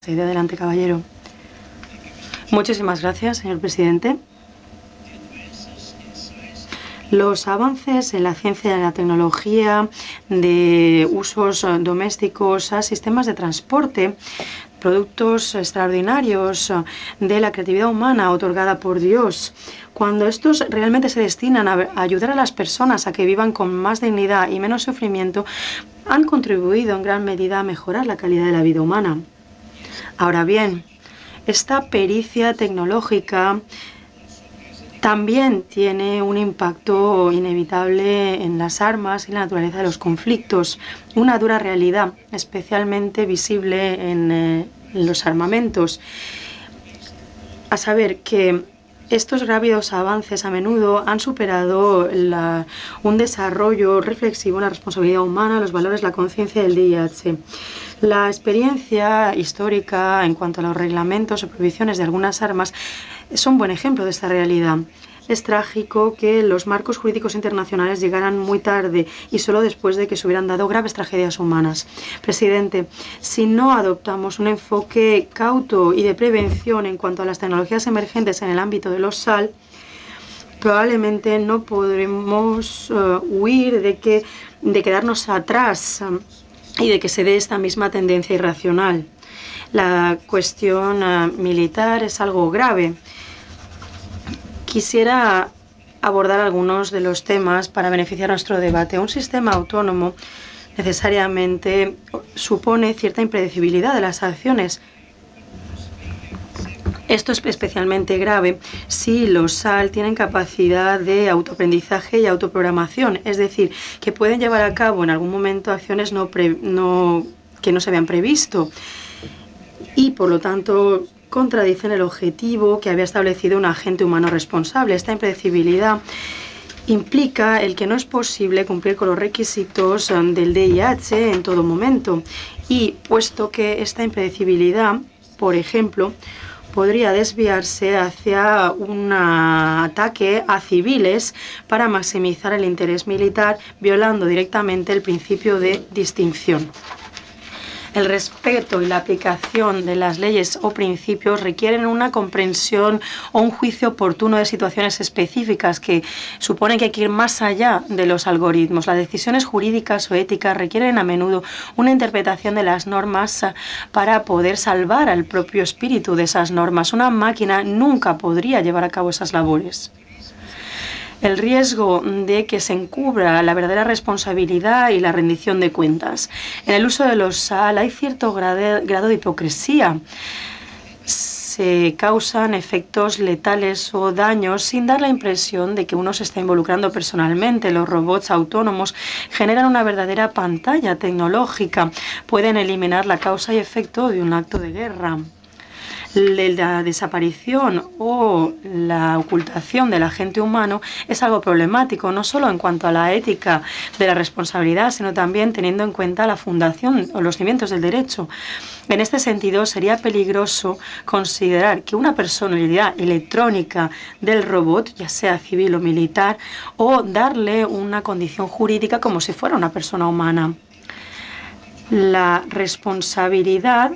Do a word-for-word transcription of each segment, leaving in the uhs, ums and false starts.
Sí, de adelante, caballero. Muchísimas gracias, señor presidente. Los avances en la ciencia y en la tecnología, de usos domésticos a sistemas de transporte, productos extraordinarios de la creatividad humana otorgada por Dios, cuando estos realmente se destinan a ayudar a las personas a que vivan con más dignidad y menos sufrimiento, han contribuido en gran medida a mejorar la calidad de la vida humana. Ahora bien, esta pericia tecnológica también tiene un impacto inevitable en las armas y la naturaleza de los conflictos, una dura realidad especialmente visible en, eh, en los armamentos. A saber que estos grávidos avances a menudo han superado la, un desarrollo reflexivo en la responsabilidad humana, los valores, la conciencia del D I H. La experiencia histórica en cuanto a los reglamentos o prohibiciones de algunas armas es un buen ejemplo de esta realidad. Es trágico que los marcos jurídicos internacionales llegaran muy tarde y solo después de que se hubieran dado graves tragedias humanas. Presidente, si no adoptamos un enfoque cauto y de prevención en cuanto a las tecnologías emergentes en el ámbito de los S A L, probablemente no podremos uh, huir de, que, de quedarnos atrás um, y de que se dé esta misma tendencia irracional. La cuestión uh, militar es algo grave. Quisiera abordar algunos de los temas para beneficiar nuestro debate. Un sistema autónomo necesariamente supone cierta impredecibilidad de las acciones. Esto es especialmente grave si los S A L tienen capacidad de autoaprendizaje y autoprogramación, es decir, que pueden llevar a cabo en algún momento acciones no pre, no, que no se habían previsto y, por lo tanto, contradicen el objetivo que había establecido un agente humano responsable. Esta impredecibilidad implica el que no es posible cumplir con los requisitos del D I H en todo momento y, puesto que esta impredecibilidad, por ejemplo, podría desviarse hacia un ataque a civiles para maximizar el interés militar, violando directamente el principio de distinción. El respeto y la aplicación de las leyes o principios requieren una comprensión o un juicio oportuno de situaciones específicas que suponen que hay que ir más allá de los algoritmos. Las decisiones jurídicas o éticas requieren a menudo una interpretación de las normas para poder salvar al propio espíritu de esas normas. Una máquina nunca podría llevar a cabo esas labores. El riesgo de que se encubra la verdadera responsabilidad y la rendición de cuentas. En el uso de los S A L hay cierto grado de hipocresía. Se causan efectos letales o daños sin dar la impresión de que uno se está involucrando personalmente. Los robots autónomos generan una verdadera pantalla tecnológica. Pueden eliminar la causa y efecto de un acto de guerra. La desaparición o la ocultación del agente humano es algo problemático, no solo en cuanto a la ética de la responsabilidad, sino también teniendo en cuenta la fundación o los cimientos del derecho. En este sentido, sería peligroso considerar que una personalidad electrónica del robot, ya sea civil o militar, o darle una condición jurídica como si fuera una persona humana. La responsabilidad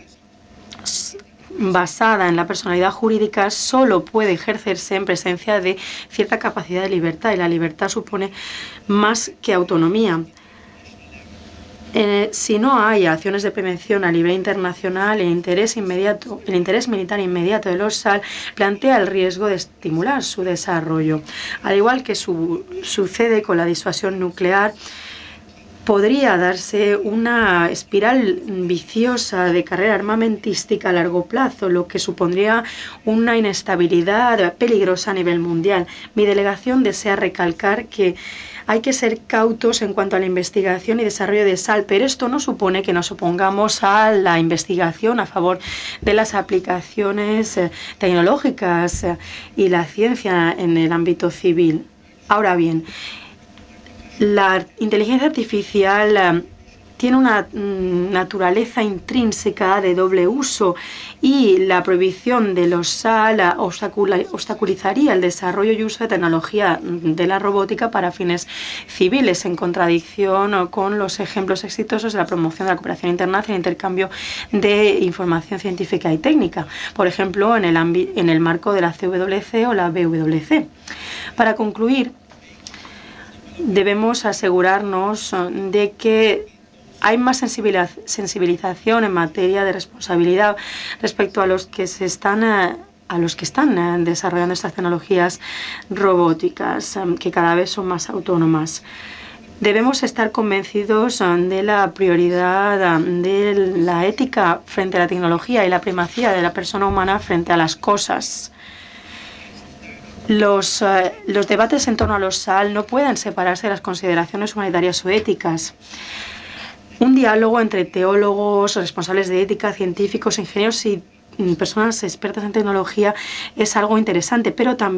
basada en la personalidad jurídica solo puede ejercerse en presencia de cierta capacidad de libertad, y la libertad supone más que autonomía. Eh, si no hay acciones de prevención a nivel internacional, el interés inmediato, el interés militar inmediato de los S A L plantea el riesgo de estimular su desarrollo. Al igual que su, sucede con la disuasión nuclear, podría darse una espiral viciosa de carrera armamentística a largo plazo, lo que supondría una inestabilidad peligrosa a nivel mundial. Mi delegación desea recalcar que hay que ser cautos en cuanto a la investigación y desarrollo de S A L, pero esto no supone que nos opongamos a la investigación a favor de las aplicaciones tecnológicas y la ciencia en el ámbito civil. Ahora bien, la inteligencia artificial tiene una mmm, naturaleza intrínseca de doble uso y la prohibición de los S A L obstaculizaría el desarrollo y uso de tecnología de la robótica para fines civiles, en contradicción con los ejemplos exitosos de la promoción de la cooperación internacional y el intercambio de información científica y técnica, por ejemplo, en el, en el marco de la C W C o la B W C. Para concluir, debemos asegurarnos de que hay más sensibilización en materia de responsabilidad respecto a los que se están a los que están desarrollando estas tecnologías robóticas, que cada vez son más autónomas. Debemos estar convencidos de la prioridad de la ética frente a la tecnología y la primacía de la persona humana frente a las cosas. Los, uh, los debates en torno a los S A L no pueden separarse de las consideraciones humanitarias o éticas. Un diálogo entre teólogos, responsables de ética, científicos, ingenieros y personas expertas en tecnología es algo interesante, pero también